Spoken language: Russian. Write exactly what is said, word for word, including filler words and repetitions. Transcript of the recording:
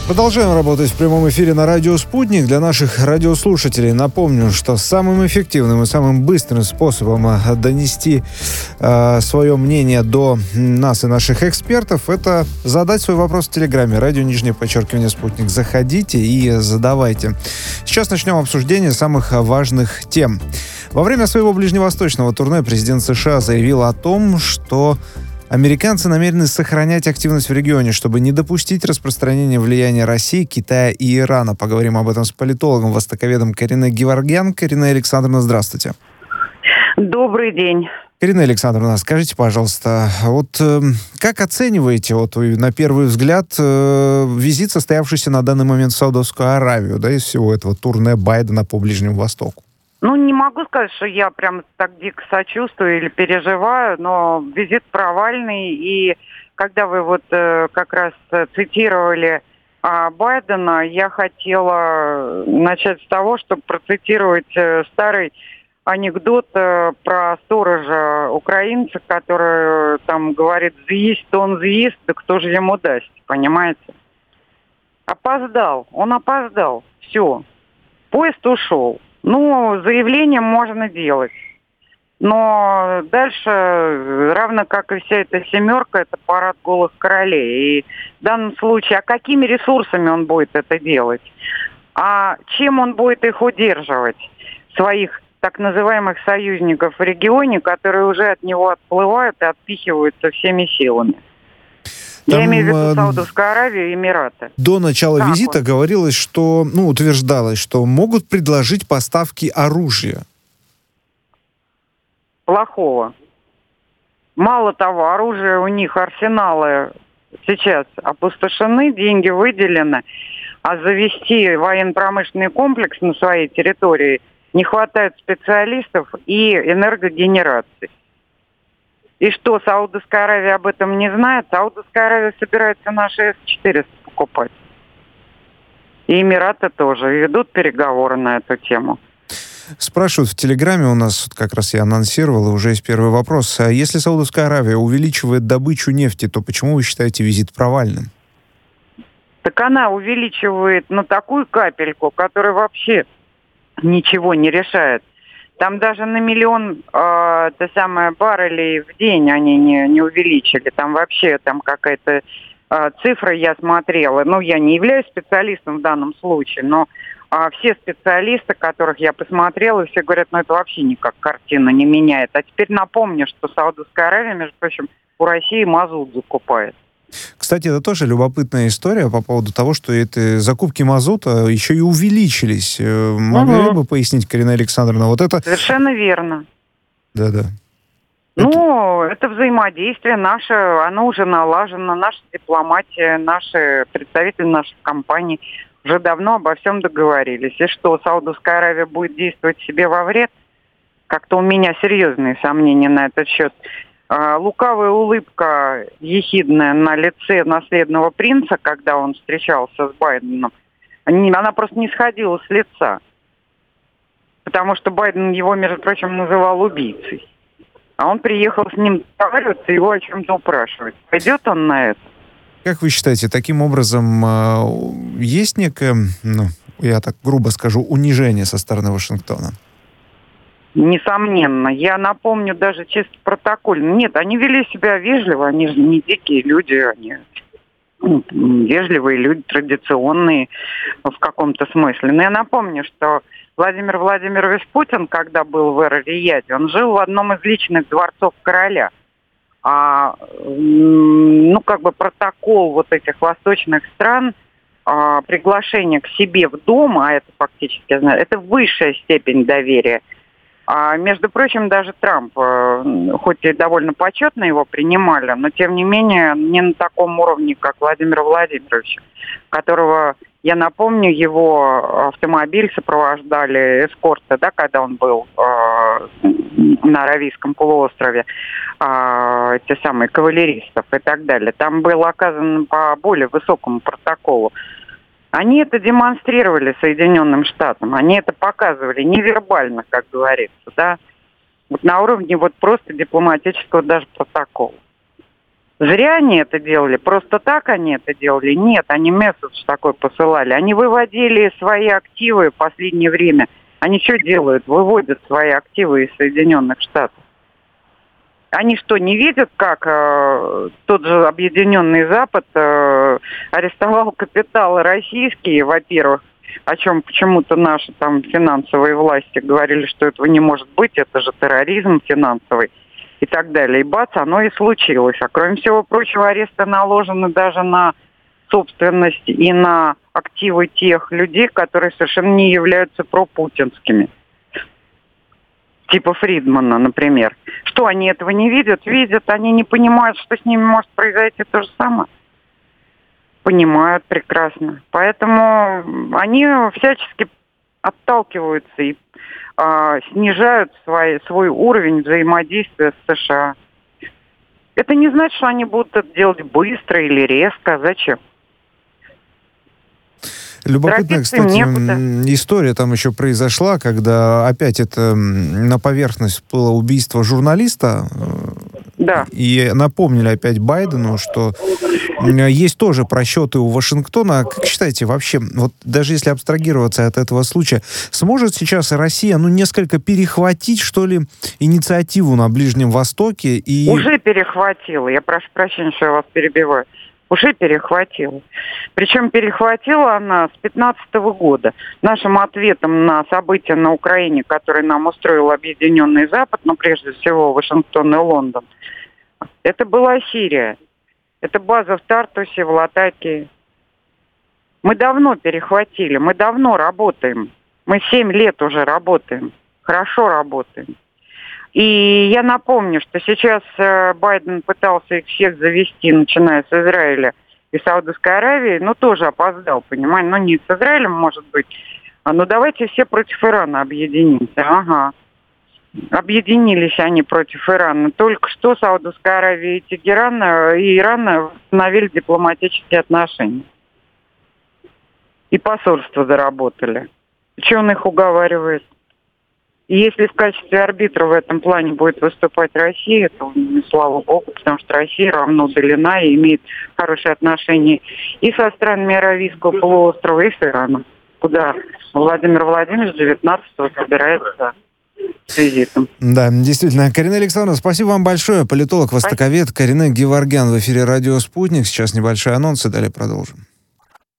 Продолжаем работать в прямом эфире на радио «Спутник». Для наших радиослушателей напомню, что самым эффективным и самым быстрым способом донести э, свое мнение до нас и наших экспертов — это задать свой вопрос в Телеграме. Радио, нижнее подчеркивание, «Спутник». Заходите и задавайте. Сейчас начнем обсуждение самых важных тем. Во время своего ближневосточного турне президент США заявил о том, что американцы намерены сохранять активность в регионе, чтобы не допустить распространения влияния России, Китая и Ирана. Поговорим об этом с политологом, востоковедом Кариной Геворгян. Карина Александровна, здравствуйте. Добрый день. Карина Александровна, скажите, пожалуйста, вот э, как оцениваете вот на первый взгляд э, визит, состоявшийся на данный момент в Саудовскую Аравию, да, из всего этого турне Байдена по Ближнему Востоку? Ну, не могу сказать, что я прям так дико сочувствую или переживаю, но визит провальный. И когда вы вот э, как раз цитировали э, Байдена, я хотела начать с того, чтобы процитировать э, старый анекдот э, про сторожа украинца, который там говорит: «З'есть, то он з'ест, да кто же ему даст», понимаете? Опоздал, он опоздал, все, поезд ушел. Ну, заявление можно делать. Но дальше, равно как и вся эта семерка, это парад голых королей. И в данном случае, а какими ресурсами он будет это делать? А чем он будет их удерживать? Своих так называемых союзников в регионе, которые уже от него отплывают и отпихиваются всеми силами. Там, Я имею в виду Саудовскую Аравию и Эмираты. До начала как визита он? говорилось, что, ну, утверждалось, что могут предложить поставки оружия. Плохого. Мало того, оружие у них, арсеналы сейчас опустошены, деньги выделены, а завести военно-промышленный комплекс на своей территории не хватает специалистов и энергогенерации. И что, Саудовская Аравия об этом не знает? Саудовская Аравия собирается наши эс четыреста покупать. И Эмираты тоже. И ведут переговоры на эту тему. Спрашивают в Телеграме, у нас как раз я анонсировал, и уже есть первый вопрос. А если Саудовская Аравия увеличивает добычу нефти, то почему вы считаете визит провальным? Так она увеличивает на такую капельку, которая вообще ничего не решает. Там даже на миллион э, то самое, баррелей в день они не, не увеличили. Там вообще там какая-то э, цифра я смотрела. Ну, я не являюсь специалистом в данном случае, но э, все специалисты, которых я посмотрела, все говорят, ну это вообще никак картину не меняет. А теперь напомню, что Саудовская Аравия, между прочим, у России мазут закупает. Кстати, это тоже любопытная история по поводу того, что эти закупки мазута еще и увеличились. Могли угу. бы пояснить, Карина Александровна, вот это... Совершенно верно. Да-да. Ну, это... это взаимодействие наше, оно уже налажено, наша дипломатия, наши представители наших компаний уже давно обо всем договорились. И что, Саудовская Аравия будет действовать себе во вред? Как-то у меня серьезные сомнения на этот счет. Лукавая улыбка ехидная на лице наследного принца, когда он встречался с Байденом, она просто не сходила с лица. Потому что Байден его, между прочим, называл убийцей. А он приехал с ним договариваться, его о чем-то упрашивать. Пойдет он на это? Как вы считаете, таким образом есть некое, ну, я так грубо скажу, унижение со стороны Вашингтона? Несомненно. Я напомню даже чисто протокольно. Нет, они вели себя вежливо, они же не дикие люди, они ну, вежливые люди, традиционные в каком-то смысле. Но я напомню, что Владимир Владимирович Путин, когда был в Эр-Рияде, он жил в одном из личных дворцов короля. А, ну, как бы протокол вот этих восточных стран, а, приглашение к себе в дом, а это фактически, я знаю, это высшая степень доверия. А, между прочим, даже Трамп, хоть и довольно почетно его принимали, но тем не менее не на таком уровне, как Владимир Владимирович, которого, я напомню, его автомобиль сопровождали эскорты, да, когда он был э, на Аравийском полуострове, э, те самые кавалеристов и так далее. Там было оказано по более высокому протоколу. Они это демонстрировали Соединенным Штатам, они это показывали невербально, как говорится, да, вот на уровне вот просто дипломатического даже протокола. Зря они это делали? Просто так они это делали? Нет, они месседж такой посылали. Они выводили свои активы в последнее время. Они что делают? Выводят свои активы из Соединенных Штатов. Они что, не видят, как э, тот же Объединенный Запад э, арестовал капиталы российские, во-первых, о чем почему-то наши там финансовые власти говорили, что этого не может быть, это же терроризм финансовый и так далее. И бац, оно и случилось. А кроме всего прочего, аресты наложены даже на собственность и на активы тех людей, которые совершенно не являются пропутинскими. Типа Фридмана, например. Что, они этого не видят? Видят, они не понимают, что с ними может произойти то же самое. Понимают прекрасно. Поэтому они всячески отталкиваются и а, снижают свой, свой уровень взаимодействия с США. Это не значит, что они будут это делать быстро или резко. Зачем? Любопытная, кстати, история там еще произошла, когда опять это на поверхность всплыло убийство журналиста. Да. И напомнили опять Байдену, что есть тоже просчеты у Вашингтона. Как считаете, вообще, вот даже если абстрагироваться от этого случая, сможет сейчас Россия, ну, несколько перехватить, что ли, инициативу на Ближнем Востоке? И... Уже перехватила. Я прошу прощения, что я вас перебиваю. Уже перехватила. Причем перехватила она с две тысячи пятнадцатого года. Нашим ответом на события на Украине, которые нам устроил Объединенный Запад, ну, прежде всего, Вашингтон и Лондон, это была Сирия. Это база в Тартусе, в Латакии. Мы давно перехватили, мы давно работаем. Мы семь лет уже работаем. Хорошо работаем. И я напомню, что сейчас э, Байден пытался их всех завести, начиная с Израиля и Саудовской Аравии, но тоже опоздал, понимаете? Ну, не с Израилем, может быть. А, ну, давайте все против Ирана объединимся. Ага. Объединились они против Ирана. Только что Саудовская Аравия и Тегеран, и Иран восстановили дипломатические отношения. И посольство заработали. Че он их уговаривает? И если в качестве арбитра в этом плане будет выступать Россия, то, ну, слава богу, потому что Россия равно удалена и имеет хорошие отношения и со странами Аравийского полуострова, и с Ираном, куда Владимир Владимирович девятнадцатого собирается с визитом. Да, действительно. Карина Александровна, спасибо вам большое. Политолог, востоковед Карина Геворгян в эфире «Радио Спутник». Сейчас небольшой анонс, и далее продолжим.